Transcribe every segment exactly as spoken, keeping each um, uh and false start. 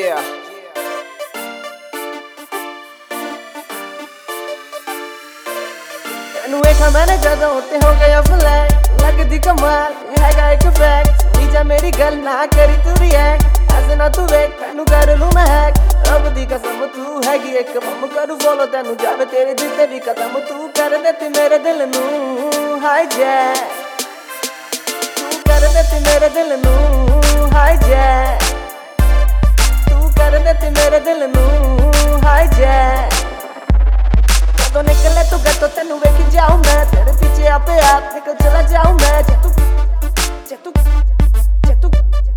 Yeah. ਤੈਨੂੰ ਵੇਖਾਂ ਮੈਨੇ ਜਦੋਂ ਉੱਤੇ ਹੋ ਗਿਆ ਫਲੈਟ ਲੱਗਦੀ ਕਮਾਲ ਇਹ ਹੈਗਾ ਇੱਕ ਫੈਕਟ ਸੁਣੀ ਜਾ ਮੇਰੀ ਗੱਲ ਨਾ ਕਰੀ ਤੂੰ ਰਿਐਕਟ ਐਸੇ ਨਾ ਤੂੰ ਵੇਖ ਤੈਨੂੰ ਕਰ ਲੂੰ ਮੈਂ ਹੈਕ ਰੱਬ ਦੀ ਕਸਮ ਤੂੰ ਹੈਗੀ ਇੱਕ ਬੰਮ ਕਰੂ ਫੋਲੋ ਤੈਨੂੰ ਜਾਵੇ ਤੇਰੇ ਦਿੱਤੇ ਵੀ ਕਦਮ ਤੂੰ ਕਰ ਦਿੱਤੀ ਮੇਰੇ ਦਿਲ ਨੂੰ ਹਾਈਜੈਕ ਤੂੰ ਕਰ ਦਿੱਤੀ ਮੇਰੇ ਦਿਲ ਨੂੰ ਹਾਈਜੈਕ ਤੂੰ ਕਰ ਦਿੱਤੀ ਮੇਰੇ ਦਿਲ ਨੂੰ ਹਾਈਜੈਕ तो निकले तू घर तो तेनू वेखी जाऊं मैं तेरे पीछे आपे आप निकल चला जाऊं मैं जे तू जे तू जे तू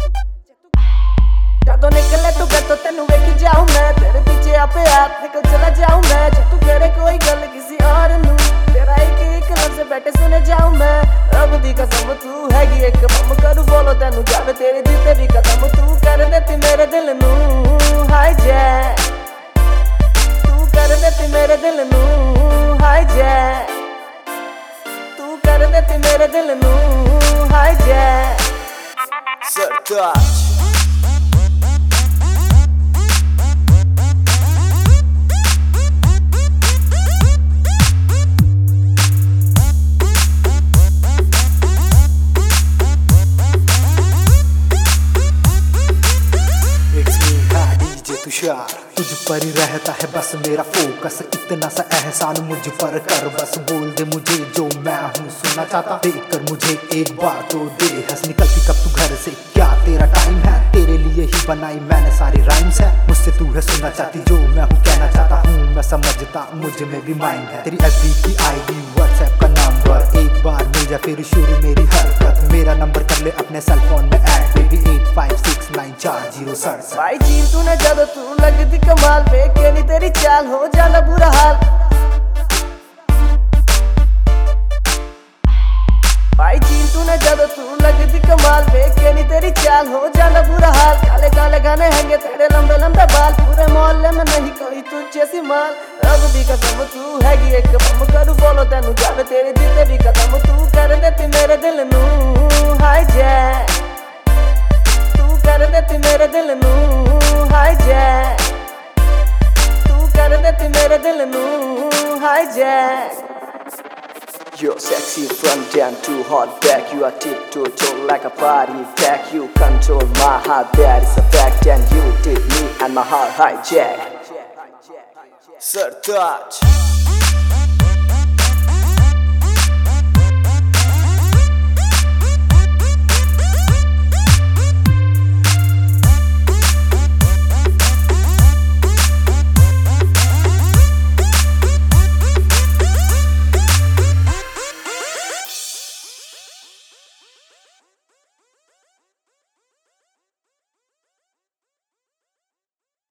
तो निकले तू घर तो तेनू वेखी जाऊं मैं तेरे पीछे आपे आप निकल चला जाऊं मैं जे तू करे कोई गल किसी और नू तेरा एक एक लफ्ज़ बैठे सुने जाऊं मैं रब दी कसम तू हैगी एक बम करू फॉलो तेनू जावे तेरे दिते भी कदम तू कर देती मेरे दिल नू हाईजैक कर देती मेरे दिल नू हाईजैक तू कर देती मेरे दिल नू हाईजैक Sartaaj. तुझ पर ही रहता है बस मेरा फोकस इतना सा एहसान मुझ पर कर बस बोल दे मुझे जो मैं हूँ सुनना चाहता देखकर मुझे एक बार तो दे हंस निकलती कब तू घर से क्या तेरा टाइम है तेरे लिए ही बनाई मैंने सारी राइम्स है मुझसे तू है सुनना चाहती जो मैं हूँ कहना चाहता हूँ मैं समझता मुझ में भी माइंड है तेरी एफ बी की आई डी व्हाट्सएप का नंबर एक बार मिल जा फिर शुरू मेरी हरकत मेरा नंबर कर ले अपने सेल फोन में add baby eight five six nine चार जीरो सड़सठ भाई चीन तूने जब तू लगती कमाल देख के नहीं तेरी चाल हो जाना बुरा हाल भाई चीन तूने जब तू लगती कमाल देख के नहीं तेरी चाल हो जाना बुरा हाल काले काले गाने हैंगे तेरे लंबे लंबे बाल पूरे मोहल्ले में नहीं कोई तुझ जैसी माल रब दी कसम तू हैगी एक बम करू फॉलो तेनू जावे तेरे दिते भी कदम तू कर देती मेरे दिल नू हाईजैक तू कर देती मेरे दिल नू हाईजैक तू कर देती मेरे दिल नू hijack You're sexy from down to hot back. You are tiptoe toe like a party pack. You control my heart, that is a fact. And you did me and my heart hijack. Sartaaj.